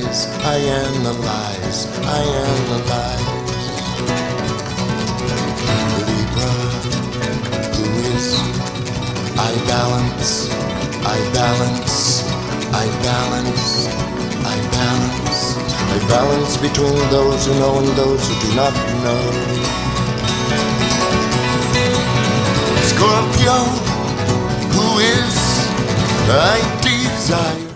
I analyze, I analyze. Libra, who is I balance, I balance, I balance, I balance. I balance between those who know and those who do not know. Scorpio, who is I desire.